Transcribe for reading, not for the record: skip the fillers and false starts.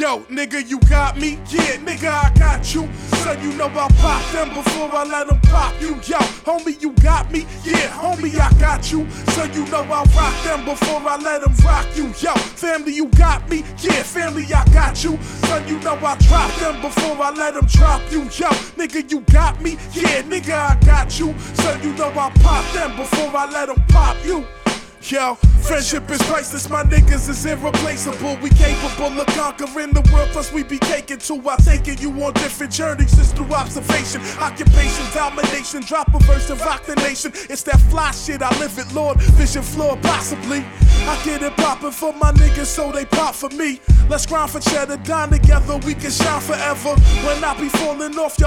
Yo, nigga, you got me? Yeah, nigga, I got you. Son, you know I'll pop them before I let them pop you. Yo, homie, you got me? Yeah, homie, I got you. Son, you know I'll rock them before I let them rock you. Yo, family, you got me? Yeah, family, I got you. Son, you know I drop them before I let them drop you. Yo, nigga, you got me? Yeah, nigga, I got you. Son, you know I'll pop them before I let them pop you. Yo, friendship is priceless, my niggas is irreplaceable. We capable of conquering the world, plus we be taken to. I taking you on different journeys just through observation, occupation, domination. Drop a verse and rock the nation. It's that fly shit, I live it, Lord. Vision floor, possibly. I get it poppin' for my niggas, so they pop for me. Let's grind for cheddar, dine together, we can shine forever. When I be falling off, y'all